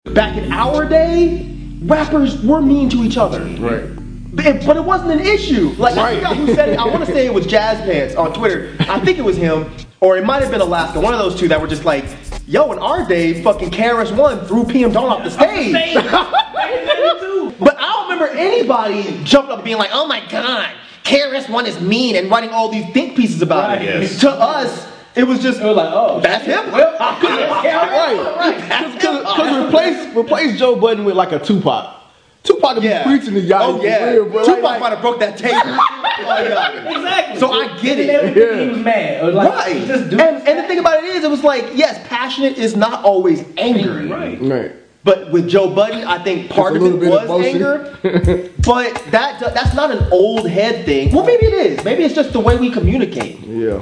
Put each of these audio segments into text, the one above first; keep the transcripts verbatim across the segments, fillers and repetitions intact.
Back in our day, rappers were mean to each other. Right. But, but it wasn't an issue. Like, right. I forgot who said it. I want to say it was Jazz Pants on Twitter. I think it was him, or it might have been Alaska. One of those two that were just like, yo, in our day, fucking K R S One threw P M Dawn off the stage. But I don't remember anybody jumping up and being like, oh my god, K R S One is mean and writing all these think pieces about right. it. Yes. To us, it was just, it was like, oh, that's him. Well, right. Because replace, replace Joe Budden with like a Tupac. Tupac would yeah. be preaching to y'all. Oh yeah. Real, bro. Tupac like, might have broke that tape. Oh, yeah. Exactly. So I get it. Yeah. He was mad. Or like, right. Just do and, and the thing about it is, it was like, yes, passionate is not always anger. Right. Right. But with Joe Budden, I think part of it was anger. But that that's not an old head thing. Well, maybe it is. Maybe it's just the way we communicate. Yeah.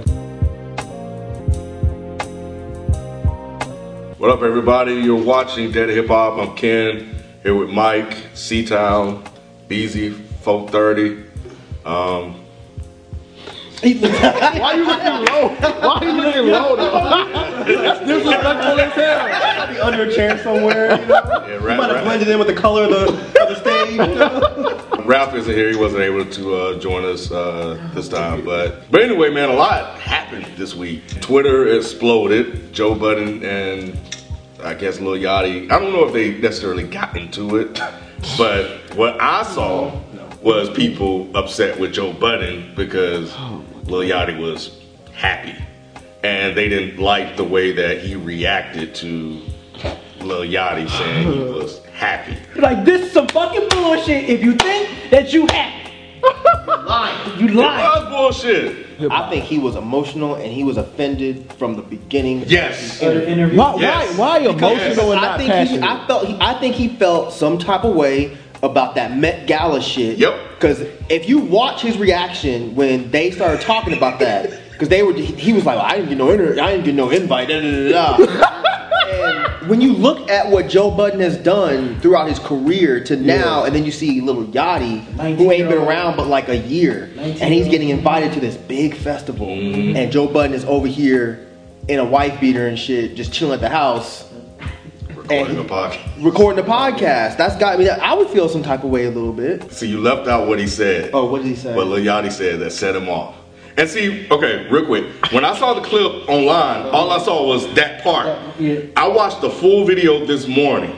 What up, everybody? You're watching Dead Hip Hop. I'm Ken, here with Mike, C-Town, Beezy, Folk thirty. Um, Why you looking low? Why you looking low though? That's disrespectful as hell. I'll be under a chair somewhere. You know? yeah, You rap, might have rap. blended in with the color of the, of the stage. You know? Ralph isn't here. He wasn't able to uh, join us uh, this time. But but anyway, man, a lot happened this week. Twitter exploded. Joe Budden and I guess Lil Yachty. I don't know if they necessarily got into it, but what I saw was people upset with Joe Budden because Lil Yachty was happy, and they didn't like the way that he reacted to Lil Yachty saying he was happy. Like, this is some fucking bullshit if you think that you happy. Lying. You It lying. was bullshit. I think he was emotional and he was offended from the beginning. Yes. Or the interview. Why, Yes. why, why emotional and I not think he, passionate? I felt. He, I think he felt some type of way about that Met Gala shit. Yep. Because if you watch his reaction when they started talking about that, because they were, he was like, I didn't get no inter, I didn't get no invite. Da, da, da, da. And when you look at what Joe Budden has done throughout his career to now, yeah. and then you see Lil Yachty, who ain't been around but like a year, and he's getting invited to this big festival, mm-hmm. and Joe Budden is over here in a wife beater and shit, just chilling at the house. Recording a podcast. Recording a podcast. That's got me. I would feel some type of way a little bit. See, you left out what he said. Oh, what did he say? What Lil Yachty said that set him off. And see, okay, real quick. When I saw the clip online, all I saw was that part. Yeah. I watched the full video this morning,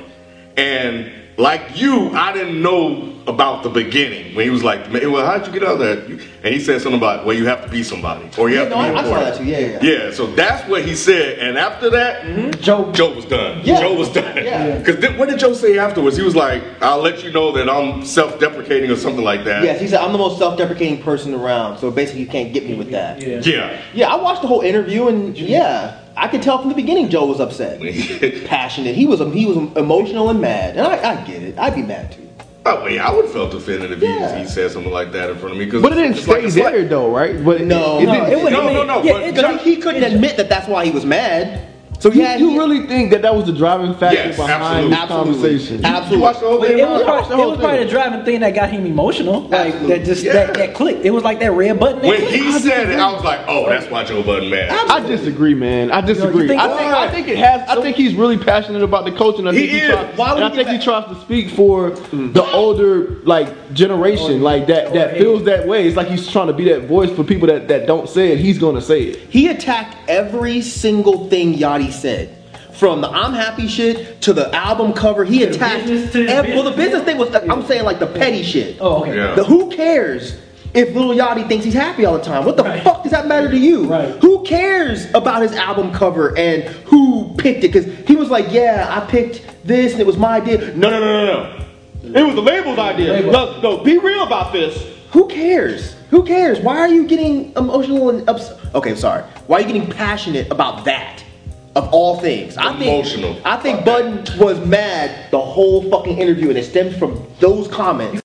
and like you, I didn't know about the beginning when he was like, "Well, how'd you get out of that?" And he said something about, "Well, you have to be somebody, or you yeah, have no, to be I, I saw important." that too. Yeah, yeah. Yeah, so that's what he said, and after that, Mm-hmm. Joe, Joe was done. Yeah. Joe was done. Yeah. Because th- what did Joe say afterwards? He was like, "I'll let you know that I'm self-deprecating or something like that." Yes, he said, I'm the most self-deprecating person around, so basically you can't get me with that. Yeah. Yeah. Yeah, I watched the whole interview, and yeah, I could tell from the beginning Joe was upset, passionate. He was he was emotional and mad, and I, I get it. I'd be mad too. Oh, yeah, I would have felt offended if Yeah. he, he said something like that in front of me. Cause but it didn't it's stay like, it's there like, though, right? But No. it, it No, didn't, it was- no, no, no. Yeah, but- it Because he, he couldn't admit that that's why he was mad. So You, yeah, you he, really think that that was the driving factor Yes, behind this absolutely. conversation? You absolutely. watched the whole But thing? it was, Rob? probably, the it whole was probably thing. the driving thing that got him emotional. Like Absolutely. that just Yeah. that, that clicked. It was like that red button. that When clicked. he said it, I was like, "Oh, that's why Joe Budden mad." I disagree, man. I disagree. think- I think I think it has. I think he's really passionate about the culture. And I He think he, is. tries, Why would and I he think be he tries to speak for the older like generation, like that that Or feels that way. It's like he's trying to be that voice for people that, that don't say it. He's gonna say it. he attacked every single thing Yachty said. From the I'm happy shit to the album cover, he the attacked. business, to the Every, well, the business. business thing was, I'm saying like the petty shit. Oh, okay. Yeah. The who cares if Lil Yachty thinks he's happy all the time? What the Right. fuck does that matter to you? Right. Who cares about his album cover and who picked it? Because he was like, yeah, I picked this and it was my idea. No, no, no, no, no. It was the label's idea. Label. No, no, be real about this. Who cares? Who cares? Why are you getting emotional and upset? Okay, sorry. Why are you getting passionate about that? Of all things, I think Emotional. I think Budden was mad the whole fucking interview, and it stems from those comments.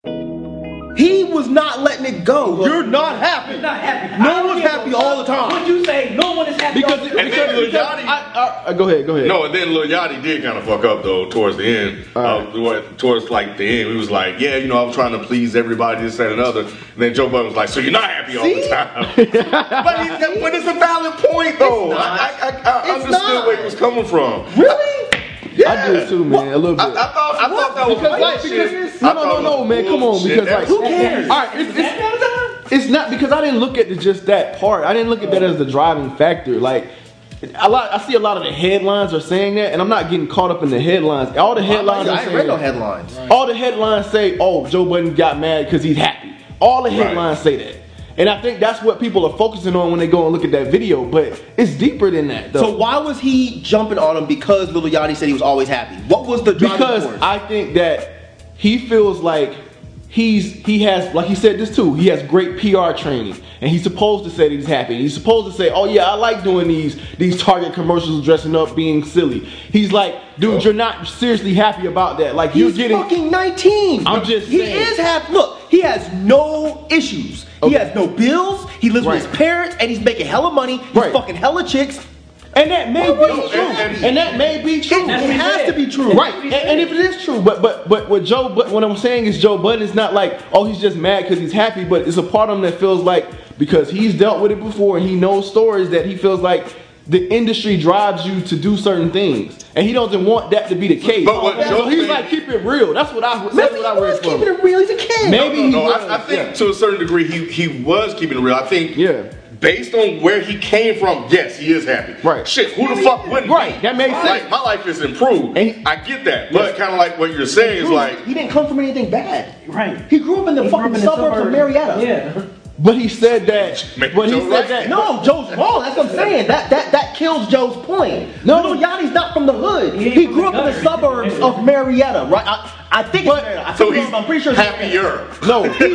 He was not letting it go. You're not happy. Not happy. No one's happy all the time. Would you say no one is happy? Because, all the because, time? And then Lil because Yachty- I, I, I, go ahead, go ahead. No, and then Lil Yachty did kind of fuck up though towards the end. All Uh, towards like the end, he was like, "Yeah, you know, I was trying to please everybody, this that, and another." And then Joe Budden was like, "So you're not happy all See? the time?" but, he, but it's a valid point though. It's not. I, I, I, I It's understood not. where he was coming from. Really? Yeah. I did too, man. A little bit. I, I thought I thought that was Because like, bullshit. because, no, I no, thought no, it no, was man, come on, bullshit. because like, Who cares? All right, it's, it's, it's not because I didn't look at the, just that part. I didn't look at that as the driving factor. Like, a lot, I see a lot of the headlines are saying that, and I'm not getting caught up in the headlines. All the headlines I are ain't saying, read no headlines. all the headlines say, "Oh, Joe Budden got mad because he's happy." All the headlines say that. And I think that's what people are focusing on when they go and look at that video, but it's deeper than that, though. So why was he jumping on him because Lil Yachty said he was always happy? What was the driving Because force? I think that he feels like he's he has, like he said this too, he has great P R training, and he's supposed to say that he's happy. He's supposed to say, "Oh yeah, I like doing these these Target commercials, dressing up, being silly." He's like, "Dude, you're not seriously happy about that. Like you're He's getting." fucking nineteen. I'm just he saying. is happy. Look, he has no issues. He Okay. has no bills. He lives Right. with his parents, and he's making hella money. He's Right. fucking hella chicks. And that may Why be would true. he And, happy? and that may be true. It, it has to be true. Right, and, and if it is true, but but but what Joe, but what I'm saying is Joe Budden is not like, oh, he's just mad because he's happy, but it's a part of him that feels like because he's dealt with it before and he knows stories that he feels like the industry drives you to do certain things, and he doesn't want that to be the case. But what so Joe he's think- like, keep it real. That's what I. That's Maybe what I he read was from keeping him. it real. He's a kid. Maybe No, he no, was, I, I think yeah. to a certain degree he he was keeping it real. I think Yeah. based on where he came from, yes, he is happy. Right. Shit, who the fuck wouldn't be? Right, that makes sense. Like my life is improved. And he- I get that, but kind of like what you're saying is like. he didn't come from anything bad. Right. He grew up in the He grew fucking up in the suburbs of suburbs. Marietta. Yeah. But he said that. Make But he Joe said right. that. No, Joe's wrong. That's what I'm saying. That that that kills Joe's point. No. Lil Yachty's not from the hood. He ain't He from grew the up in the gutter. suburbs of Marietta, right? I, I think it's But- Marietta. I So think he's I'm pretty sure it's happier. No, he,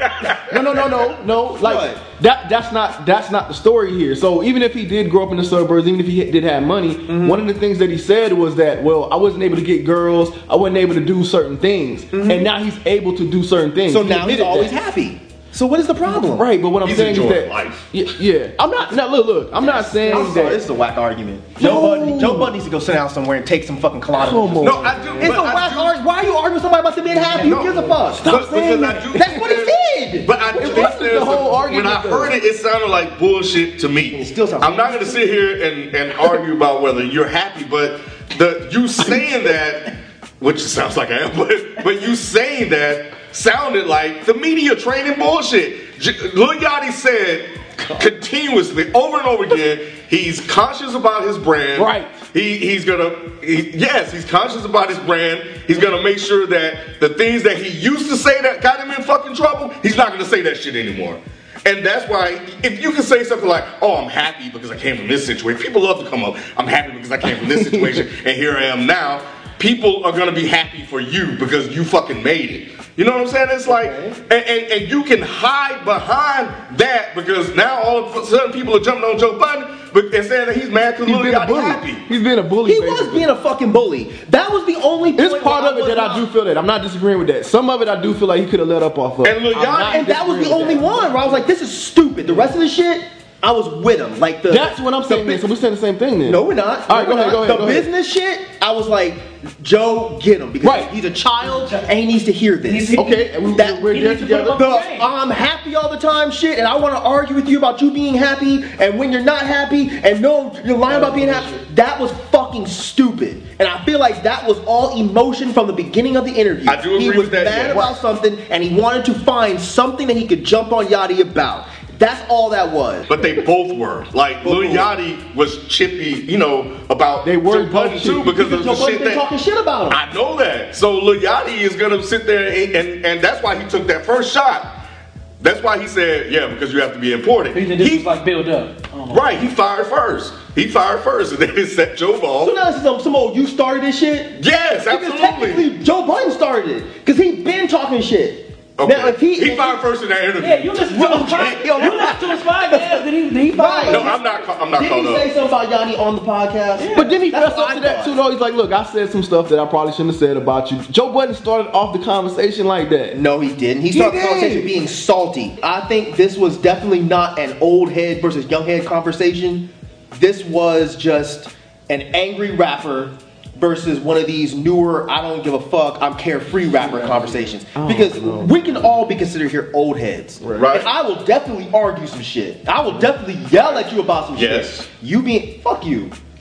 no, no, no, no, no. Like What? that. That's not. That's not the story here. So even if he did grow up in the suburbs, even if he did have money, Mm-hmm. one of the things that he said was that, well, I wasn't able to get girls. I wasn't able to do certain things, and now he's able to do certain things. Mm-hmm. So He now he's admitted always that. happy. So what is the problem? Right, but what I'm He's saying is enjoying that life. Yeah, yeah, I'm not. No, look, look. I'm not saying I'm sorry, that. this is a whack argument. Joe No. Budden, Joe Budden needs to go sit down somewhere and take some fucking Klonopin. Come on. No, I do. It's but a I whack do- argument. Why are you arguing with somebody about them being happy? No. Who gives a fuck? Stop But- saying because I that. do That's think what he there's- did. But I It do wasn't think there's the whole a- argument, when I though. heard it, it sounded like bullshit to me. It still sounds I'm not going to sit here and, and argue about whether you're happy, but the you saying that, which sounds like I am, but but you saying that sounded like the media training bullshit. J- Lil Yachty said continuously over and over again, he's conscious about his brand. Right. He he's gonna he, yes, he's conscious about his brand. He's gonna make sure that the things that he used to say that got him in fucking trouble, he's not gonna say that shit anymore. And that's why if you can say something like, "Oh, I'm happy because I came from this situation," people love to come up. I'm happy because I came from this situation, and here I am now. People are gonna be happy for you because you fucking made it. You know what I'm saying? It's like, and, and, and you can hide behind that because now all of a sudden people are jumping on Joe Budden but- and saying that he's mad because He's Lil been a Yachty bully. happy. He's been a bully. He was basically. being a fucking bully. That was the only point It's part where of it was that I not- do feel that. I'm not disagreeing with that. Some of it I do feel like he could have let up off of. And Lil I'm Yachty- not And that was the disagreeing only with that. one where I was like, this is stupid. The rest of the shit, I was with him. Like the That's what I'm the saying. bi- then. So we're saying the same thing then. No, we're not. All right, No, go we're ahead, not. go ahead, The go ahead. business shit, I was like, Joe, get him because Right. he's a child and he needs to hear this. He's- Okay, and we, That- we're he there needs to put together. up The I'm happy all the time shit, and I want to argue with you about you being happy, and when you're not happy, and no, you're lying about being happy. That was fucking stupid, and I feel like that was all emotion from the beginning of the interview. I do agree he was with that, mad yeah. about something, and he wanted to find something that he could jump on Yachty about. That's all that was. But they both were. Like Lil Yachty was chippy, you know, about They were Joe Budden both too chippy. because of Joe the Budden's shit been that talking shit about him. I know that. So Lil Yachty is gonna sit there and, and and that's why he took that first shot. That's why he said, yeah, because you have to be important. He said this He- was like build up. Oh. right, he fired first. He fired first, and then it set Joe So Ball. now this is some, some old you started this shit. Yes, Because absolutely. technically Joe Budden started it because he been talking shit. Okay. Now if he, he if fired first in that interview. Yeah, you listen to his Okay. podcast. You listen to his podcast. Did he? Did he Right. No, I'm not. ca- I'm not Did caught he say up. something about Yachty on the podcast? But then he That's fessed what up I to that thought. too, though. He's like, look, I said some stuff that I probably shouldn't have said about you. Joe Budden started off the conversation like that. No, he didn't. He He started the did. conversation being salty. I think this was definitely not an old head versus young head conversation. This was just an angry rapper versus one of these newer, I don't give a fuck, I'm carefree rapper conversations. Because we can all be considered here old heads. Right. And I will definitely argue some shit. I will definitely yell at you about some Yes. shit. You being, fuck you.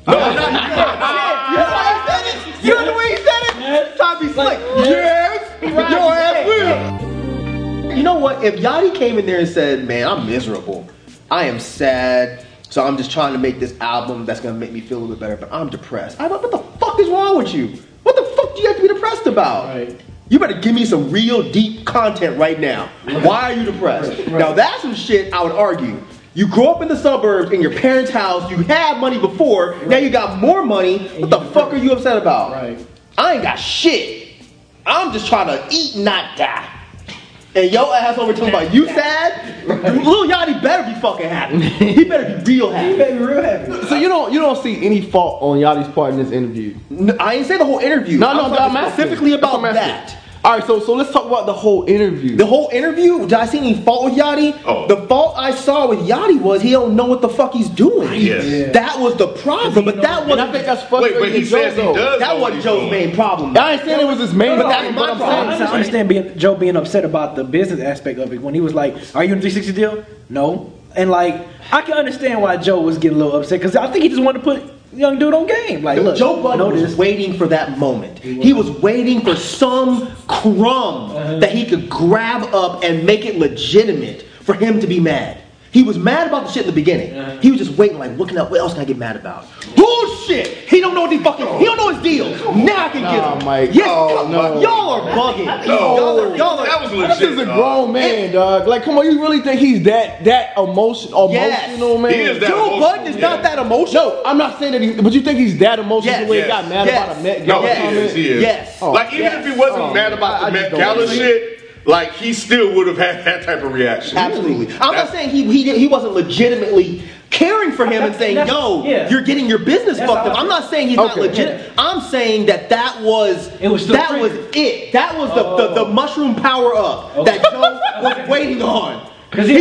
No, I'm not. You know how he said it? You know the way he said it? Yes. Time to be slick. Yes. Right. Your ass will. You know what? If Yachty came in there and said, man, I'm miserable. I am sad. So I'm just trying to make this album that's gonna make me feel a little bit better, but I'm depressed. I don't, what the fuck is wrong with you? What the fuck do you have to be depressed about? Right. You better give me some real deep content right now. Why are you depressed? Right. Now that's some shit I would argue. You grew up in the suburbs in your parents' house, you had money before, right. Now you got more money. What the fuck are you upset about? Right. I ain't got shit. I'm just trying to eat and not die. And yo ass over talking about you sad? Right. Lil Yachty better be fucking happy. He better be real happy. He better be real happy. So you don't you don't see any fault on Yachty's part in this interview? No, I ain't say the whole interview. No, no, I'm I'm talking asking. specifically about That's what I'm asking. that. All right, so so let's talk about the whole interview. The whole interview, did I see any fault with Yachty? Oh. The fault I saw with Yachty was he don't know what the fuck he's doing. Yes. Yeah. That was the problem, but that and I wasn't think that's Wait, frustrating. but he to says he Joe, though. does. that know what wasn't he's Joe's doing. main problem. I ain't saying it was his main But problem, that's my but I'm problem. I saying- understand, I understand being, Joe being upset about the business aspect of it when he was like, "Are you in a three sixty deal?" No, and like I can understand why Joe was getting a little upset because I think he just wanted to put young dude on game. Like, look, Joe Budden know was this. waiting for that moment. He was waiting for some crumb Uh-huh. that he could grab up and make it legitimate for him to be mad. He was mad about the shit in the beginning. Uh-huh. He was just waiting, like, what, can I, what else can I get mad about? Bullshit! He don't know what he fucking, he don't know his deal. Now I can Nah, get him. Mike. Yes, Oh, come- no. y'all are bugging. No, Y'all are, y'all are, that was legit. This is a dog. grown man, dog. Like, come on, you really think he's that that emotion, Yes. emotional, man? He is that Joe emotional, Budden is yeah. not that emotional. No, I'm not saying that he, but you think he's that emotional Yes, the way yes, he got mad yes. about a Met No, Gala Yes. he is. comment? He is. Yes. Oh, like even yes. if he wasn't Oh, mad about I the just Met don't Gala believe shit, like he still would have had that type of reaction. Absolutely. I'm not That's- saying he he did, he wasn't legitimately caring for him and saying, That's- "Yo, yeah. you're getting your business That's fucked how up." I I'm feel. not saying he's not Okay. legit. I'm saying that that was It was still that free. was it. That was the, the, the mushroom power up that Joe was waiting on. 'Cause He, he-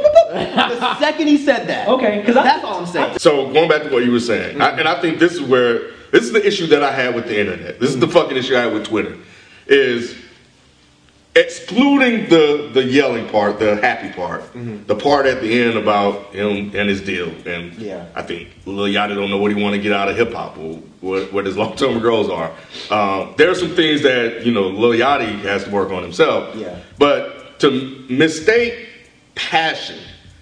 the second he said that. Okay, 'cause I- that's all I'm saying. So going back to what you were saying, I, and I think this is where this is the issue that I had with the internet. This is the fucking issue I had with Twitter, is excluding the the yelling part, the happy part, the part at the end about him and his deal. And Yeah. I think Lil Yachty don't know what he want to get out of hip hop or what, what his long term goals are. Um, there are some things that you know Lil Yachty has to work on himself. Yeah. But to mistake passion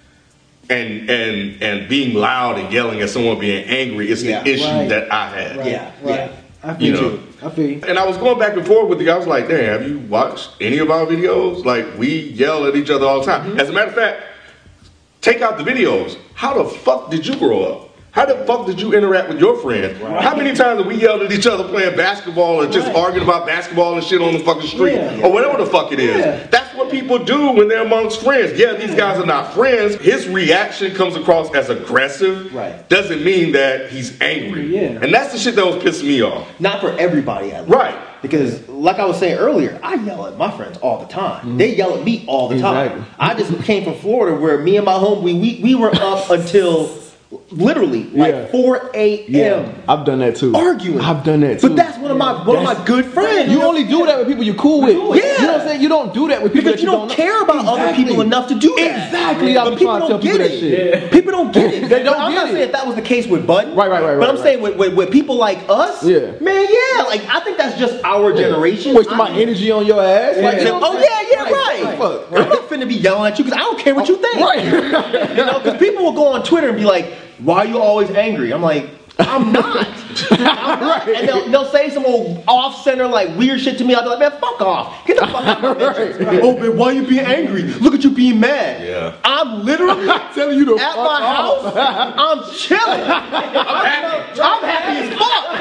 and and and being loud and yelling at someone being angry is Yeah. the issue Right. that I had. Right, Yeah, right. yeah. I feel You you. know. I feel you. And I was going back and forth with the guy. I was like, damn, have you watched any of our videos? Like, we yell at each other all the time. Mm-hmm. As a matter of fact, take out the videos. How the fuck did you grow up? How the fuck did you interact with your friend? How many times have we yelled at each other playing basketball or just Right. arguing about basketball and shit on the fucking street? Yeah. Or whatever the fuck it is. Yeah. That's what people do when they're amongst friends. Yeah, these guys are not friends. His reaction comes across as aggressive. Right. Doesn't mean that he's angry. Yeah. And that's the shit that was pissing me off. Not for everybody, at least. Right. Because, like I was saying earlier, I yell at my friends all the time. They yell at me all the time. Exactly. I just came from Florida where me and my home, we, we, we were up until literally like Yeah. four a.m. Yeah, I've done that too. arguing. I've done that too. But that's one of my one of my good friends. You only do that with people you're cool with. Yeah. You know what I'm saying? You don't do that with people because that you don't know. care about other Exactly. people enough to do that. Exactly. I've But been people trying to don't tell get people it. that shit. People don't get it. They don't But I'm get not it. saying that, that was the case with Budden. Right, right, right, But right, I'm saying right. with, with, with people like us, Yeah. man, yeah, like I think that's just our generation. Wasting I my mean, energy on your ass. Like, you know what oh I'm yeah, saying? yeah, right. Like, fuck. I'm not finna be yelling at you because I don't care what you think. Right. You know, because people will go on Twitter and be like, "Why are you always angry?" I'm like, I'm not. I'm not. And they'll, they'll say some old off-center like weird shit to me. I'll be like, "Man, fuck off! Get the fuck out of my mentions." Oh man, why you being angry? Look at you being mad. Yeah. I'm literally Telling you to at fuck my off. house. I'm chilling. I'm happy. I'm happy as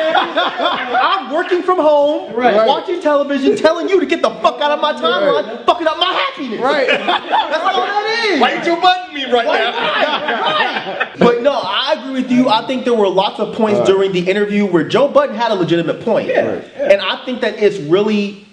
fuck. I'm working from home, Right. watching television, telling you to get the fuck out of my timeline, fucking up my happiness. Right. That's all that is. Why you two button me right now? Right. But no, I agree with you. I think there were lots of points Right. during the interview where Joe Budden had a legitimate point. Yeah, Right. yeah. And I think that it's really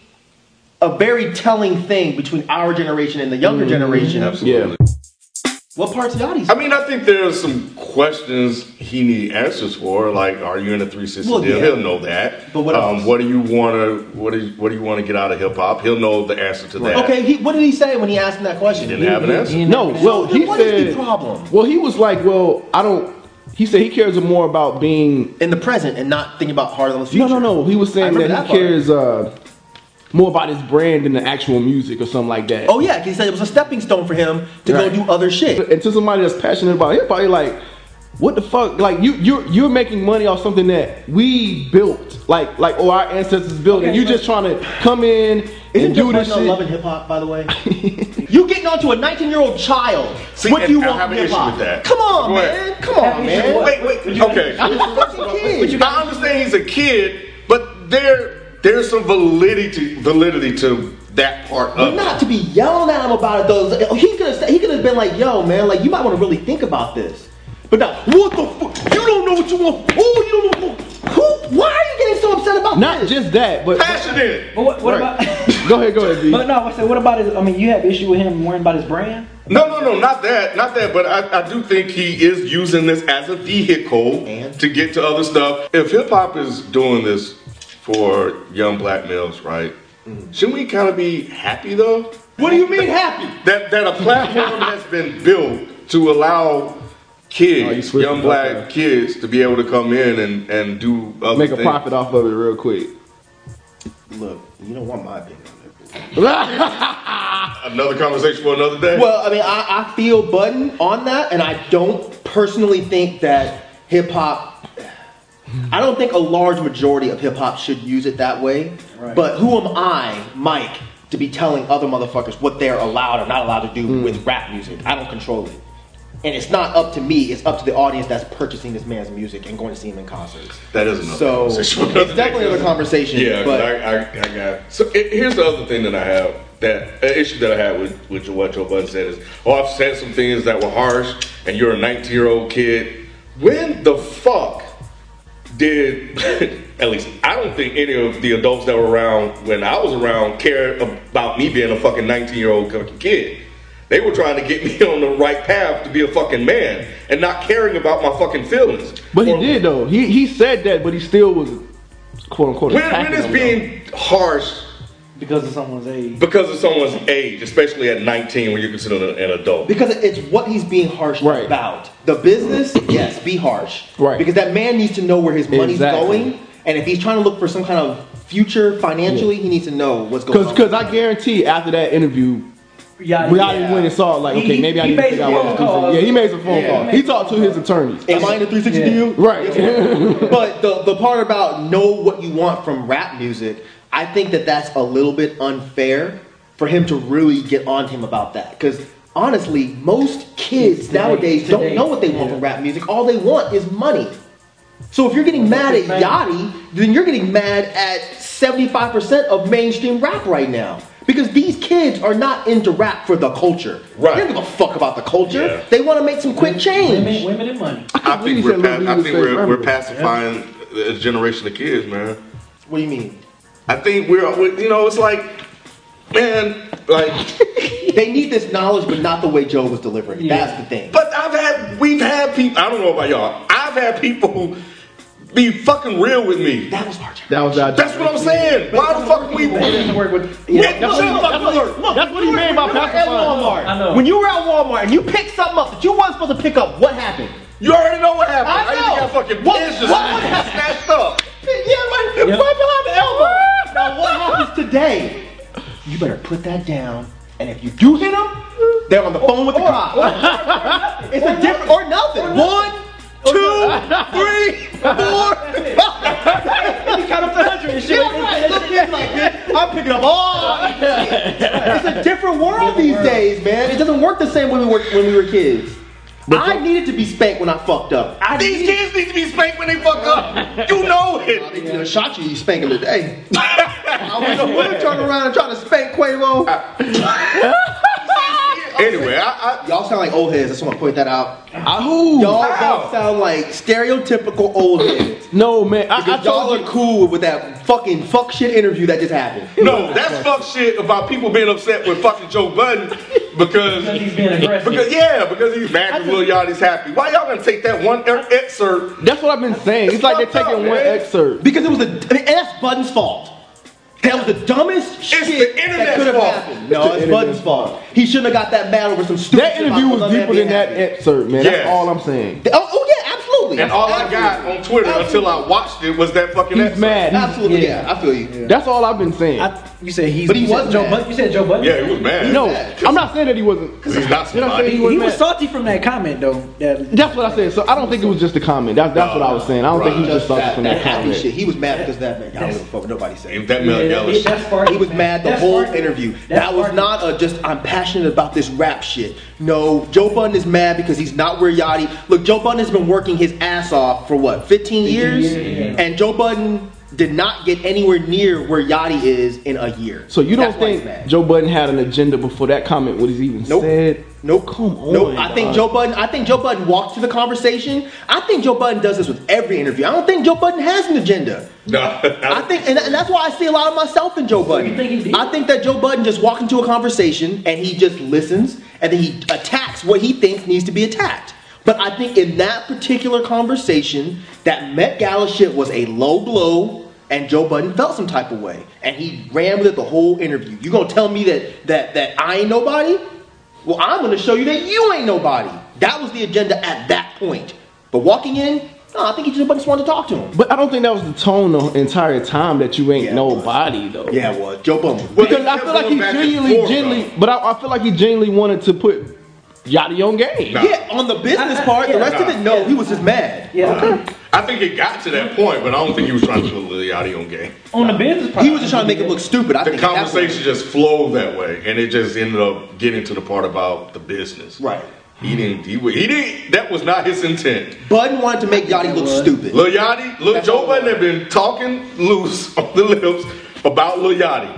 a very telling thing between our generation and the younger generation. Absolutely. Yeah. What parts of Yachty's? I mean, I think there's some questions he need answers for. Like, are you in a three sixty Well, deal? yeah. He'll know that. But what um, else? what do you want to what do you, what do you want to get out of hip hop? He'll know the answer to that. Okay, he, what did he say when he asked him that question? He didn't have an answer. No, well, Then he what is said. the problem? Well, he was like, well, I don't. he said he cares more about being in the present and not thinking about harder than the no, future. no, no. He was I saying that, remember he that part. cares uh, more about his brand than the actual music or something like that. Oh yeah, 'cause he said it was a stepping stone for him to Right. go do other shit. And to somebody that's passionate about hip hop, you're like, what the fuck? Like you, you're you're making money off something that we built, like like or our ancestors built, and Okay, you but- just trying to come in Isn't and Joe do this Budden shit. loving hip hop, by the way? You getting onto a nineteen-year-old child? See, what do you and I want have from an hip issue hop? with that. Come on, Go ahead. man. Come on, Have an issue man. with what? Wait, wait, okay. Kid. I understand he's a kid, but there there's some validity to validity to that part But of it. not to be yelling at him about it though. He could have he could have been like, "Yo, man, like you might want to really think about this." But now, what the fuck? You don't know what you want. Oh, you don't know. Who? Why are you getting so upset about Not this? just that, but Passionate. But what, what Right. about? go ahead, go ahead, B. But no, I said, what about his? I mean, you have issue with him worrying about his brand? No, no, no, not that, not that. But I, I do think he is using this as a vehicle And? to get to other stuff. If hip hop is doing this for young black males, right? Shouldn't we kind of be happy though? What do you mean happy? That that a platform has been built to allow Oh, you kids, switched young it up black there. kids, to be able to come in and, and do other Make a things. profit off of it real quick. Look, you don't want my opinion on that. Another conversation for another day. Well, I mean, I, I feel Budden on that, and I don't personally think that hip hop. I don't think a large majority of hip hop should use it that way. Right. But who am I, Mike, to be telling other motherfuckers what they're allowed or not allowed to do Hmm. with rap music? I don't control it. And it's not up to me, it's up to the audience that's purchasing this man's music and going to see him in concerts. that is another So, conversation. for it's another definitely day. another conversation. Yeah, but but I, I, I got. So it, here's the other thing that I have. That an issue that I had with, with what Joe Budden said is, oh, I've said some things that were harsh, and you're a nineteen year old kid. When the fuck did, at least I don't think any of the adults that were around when I was around cared about me being a fucking nineteen year old kid. They were trying to get me on the right path to be a fucking man and not caring about my fucking feelings. But he Or- did though. He he said that, but he still was quote unquote When, attacking when is him, being harsh Because of someone's age. because of someone's age, especially at nineteen when you're considered an adult? because it's what he's being harsh Right. about. The business, yes, be harsh. Right. Because that man needs to know where his money's Exactly. going, and if he's trying to look for some kind of future financially, he needs to know what's going Because on. because I guarantee after that interview, Yeah, we already went and saw it, like, He- okay, maybe I he need to made figure some out what phone to do. calls. Yeah, he made some phone Yeah. calls. He talked to his attorneys. Am I in a three sixty Yeah. deal? Right. But the the part about know what you want from rap music, I think that that's a little bit unfair for him to really get on him about that. Because honestly, most kids Today- nowadays today, don't know what they want yeah. from rap music. All they want is money. So if you're getting mad at Right. Yachty, then you're getting mad at seventy-five percent of mainstream rap right now. Because these kids are not into rap for the culture. Right. They don't give a fuck about the culture. Yeah. They want to make some quick change. Women, women and money. I believe think he we're said pa- Lil I Uzi think was we're, famous. we're pacifying a generation of kids, man. What do you mean? I think we're, we- you know, it's like, man, like. They need this knowledge, but not the way Joe was delivering. Yeah. That's the thing. But I've had, we've had people. I don't know about y'all. I've had people be fucking real with me. That was our That was our That's what I'm saying. Why the fuck we? It doesn't work with. Yeah, Look, shut look, the look, fuck look, up. look. That's what he meant by You were at pacifying. Walmart. I know. When you were at Walmart and you picked something up that you weren't supposed to pick up, what happened? You already know what happened. I I, know. just got fucking What- pissed and what- snatched up. Yeah, right, Yep. right behind the elbow. Now what happens today? You better put that down, and if you do hit them, they're on the phone with the cop. It's a different or nothing. One, two, three, four. He cut up the hundred and shit. Yeah, right. Look, he's like this. I'm picking up all. It's a different world these days, man. It doesn't work the same when we were when we were kids. I needed to be spanked when I fucked up. I These needed- kids need to be spanked when they fuck up. You know it. They done shot you, you spank him today. I was a woman turn around and try to spank Quavo. Anyway, I, Y'all sound like old heads. I just want to point that out. I, who? Y'all Wow. don't sound like stereotypical old heads. No man, I, I Because y'all told are you. cool with that fucking fuck shit interview that just happened. I no, that's fuck shit about people being upset with fucking Joe Budden because Because he's being aggressive. because yeah, because he's mad because Lil Yachty's happy. Why y'all gonna take that one er- excerpt? That's what I've been saying. It's like they're fucked taking up, one man. excerpt. Because it was the, I mean, and that's Budden's fault. That was the dumbest shit the that internet's could have fault. happened. No, It's the it's Budden's internet's fault. He shouldn't have got that mad over some stupid That shit interview about was other deeper men than that being happy. excerpt, man. That's Yes. all I'm saying. Oh, oh yeah, absolutely. Totally. And all Absolutely. I got on Twitter until I watched it was that fucking He's episode. mad. Absolutely, Yeah. yeah. I feel you. That's all I've been saying. I, you said he's. But he you said was Joe mad. Budden. You said Joe Budden. Yeah, he was mad. no, mad. I'm not saying that he wasn't. Because he's not You know what I'm somebody. saying? He, was he was mad. salty from that comment though. That, That's what I said. So I don't think it was just a comment. That's that's what I was saying. I don't think he was just salty that, from that that happy comment. shit. He was mad because of that man. I don't give a fuck what nobody said. If that Mel Yeah, Gallus that's shit. Sparky, He was man. mad the That's whole Sparky. interview. That's That was Sparky. not a just I'm passionate about this rap shit. No, Joe Budden is mad because he's not where Yachty. Look, Joe Budden has been working his ass off for what, fifteen years? years, yeah. And Joe Budden did not get anywhere near where Yachty is in a year. So you don't That's why he's think mad. Joe Budden had an agenda before that comment? What he's even Nope. said? Nope. Come on, Nope. I think dog. Joe Budden. I think Joe Budden walks to the conversation. I think Joe Budden does this with every interview. I don't think Joe Budden has an agenda. No, I think, and, and that's why I see a lot of myself in Joe Budden. you think he did? I think that Joe Budden just walks into a conversation and he just listens and then he attacks what he thinks needs to be attacked. But I think in that particular conversation, that Met Gala shit was a low blow, and Joe Budden felt some type of way, and he ran with it the whole interview. You gonna tell me that that that I ain't nobody? Well, I'm gonna show you that you ain't nobody. That was the agenda at that point. But walking in, no, I think he just wanted to talk to him. But I don't think that was the tone the entire time that you ain't Yeah, it nobody though. Yeah, well, Joe Budden. Well, Because they I kept feel like going he back and genuinely, forth, genuinely, though. but I, I feel like he genuinely wanted to put Yachty on game. Nah. Yeah, on the business I- I- part, the yeah. rest of it, no, he was just mad. Yeah. Uh, I think it got to that point, but I don't think he was trying to put Lil Yachty on game. On the business part, He was just trying to make him look stupid. I The think at that conversation just flowed that way, and it just ended up getting to the part about the business. point- Right. He didn't. He, wa- he didn't. That was not his intent. Budden wanted to make Yachty look stupid. Lil Yachty, Lil That's Joe all. Budden had been talking loose on the lips about Lil Yachty,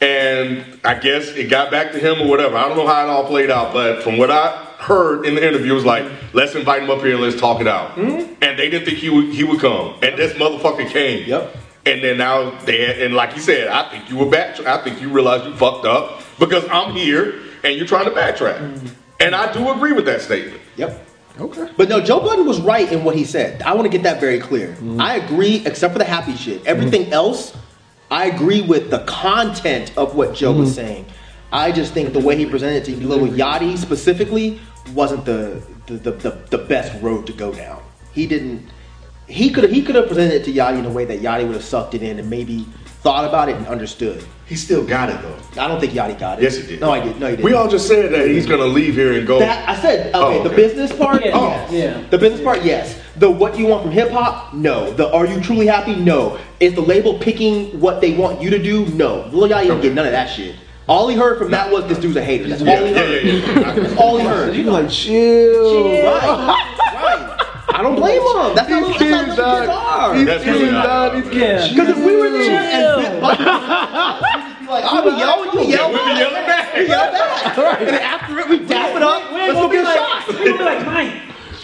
and I guess it got back to him or whatever. I don't know how it all played out, but from what I heard in the interview, it was like, let's invite him up here and let's talk it out. Mm-hmm. And they didn't think he would he would come, and this motherfucker came. Yep. And then now they had, and like you said, I think you were back. I think you realized you fucked up because I'm here and you're trying to backtrack. Mm-hmm. And I do agree with that statement. Yep. Okay. But no, Joe Budden was right in what he said. I want to get that very clear. I agree, except for the happy shit. Everything else, I agree with the content of what Joe was saying. I just think the way he presented it to Lil Yachty specifically wasn't the the, the, the the best road to go down. He didn't. He could he could have presented it to Yachty in a way that Yachty would have sucked it in and maybe thought about it and understood. He still got it though. I don't think Yachty got it. Yes, he did. No, I did. No, he didn't. We all just said that he's gonna leave here and go. That I said, okay, Oh, the okay. business part, Yeah, yes. yeah. The business part, yes. The what you want from hip hop, no. The are you truly happy? No. Is the label picking what they want you to do? No. Lil Yachty didn't get none of that shit. All he heard from that was this dude's a hater. That's yeah, all he yeah, heard. yeah, yeah. That's all he heard. You like chill. Right. Right. I don't blame him. That's how little, that's how little kids are. These That's kids, really dog, not- these kids. Because if we were there and Chill. Bit Button, we'd just be like, oh, we yell, you Yeah, yell we've been back. yelling back. We yell back. And then after it, we dap it up. We ain't Let's go gonna be get a like, shot. we gonna be like, Mike,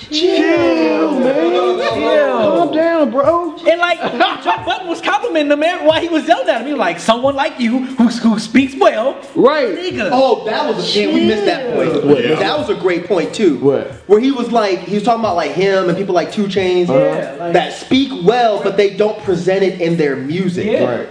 Chill, man. Calm down, bro. and like Joe Budden was complimenting him man, while he was yelling at him. He was like, someone like you who who speaks well, Right. nigga. Oh, that was a damn. We missed that point. What? Yeah. That was a great point too. What? Where he was like, he was talking about like him and people like Two Chainz Yeah, like- that speak well, but they don't present it in their music. Yeah. Right.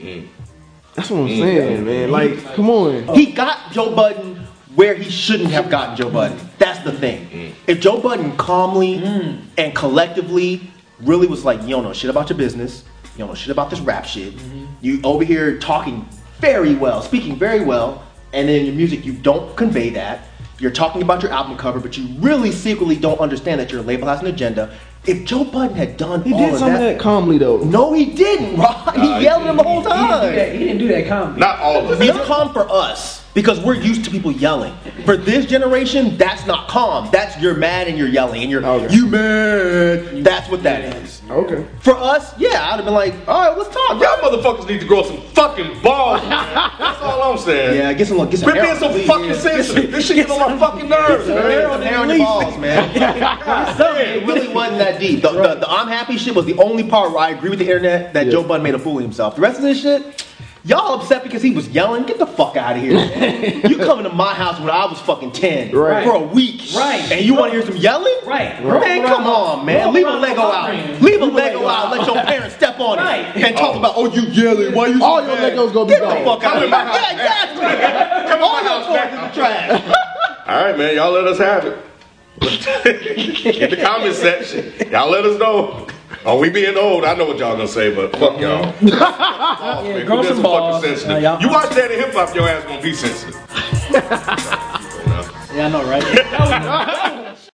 That's what I'm saying, man. Like, come on. He got Joe Budden where he shouldn't have gotten Joe Budden. That's the thing. If Joe Budden calmly and collectively really was like, you don't know shit about your business, you don't know shit about this rap shit, you over here talking very well, speaking very well, and then in your music you don't convey that. You're talking about your album cover, but you really secretly don't understand that your label has an agenda. If Joe Budden had done He all did of some that, of that calmly though. no, he didn't. Rob. He Nah, he yelled at him the whole He didn't do time. that. He didn't do that comedy. Not all of It's it. calm for us because we're used to people yelling. For this generation, that's not calm. That's you're mad and you're yelling and you're Okay. you mad. That's what that is. Okay. For us, yeah, I'd have been like, all right, let's talk. Y'all motherfuckers need to grow some fucking balls. That's all I'm saying. Yeah, get some, get some Quit hair being on so the leaf. fucking sensitive. This shit gets on my fucking nerves, Some hair man. on, hair on your balls, man. It really wasn't that deep. The, the, the I'm happy shit was the only part where I agree with the internet that Yeah. Joe Budden made a fool of himself. The rest of this shit, y'all upset because he was yelling. Get the fuck out of here, man. You coming to my house when I was fucking ten Right. for a week, Right. And you want to hear some yelling, Right. Man, come on, man. Roll Leave a around Lego the out. ring. Leave a Lego out. Let your parents step on Right. it and talk about, oh, you yelling. Why you so All your mad? Legos gonna be Get the gone. fuck out of Come here. in my house. Yeah, exactly. All your toys in the trash. All right, man. Y'all let us have it. In the comment section, y'all let us know. Are we being old? I know what y'all gonna say, but fuck y'all. Oh, Yeah, man, grow who doesn't some fucking balls. sensitive? Uh, y'all- you watch that in hip hop, your ass gonna be sensitive. Yeah, I know, right?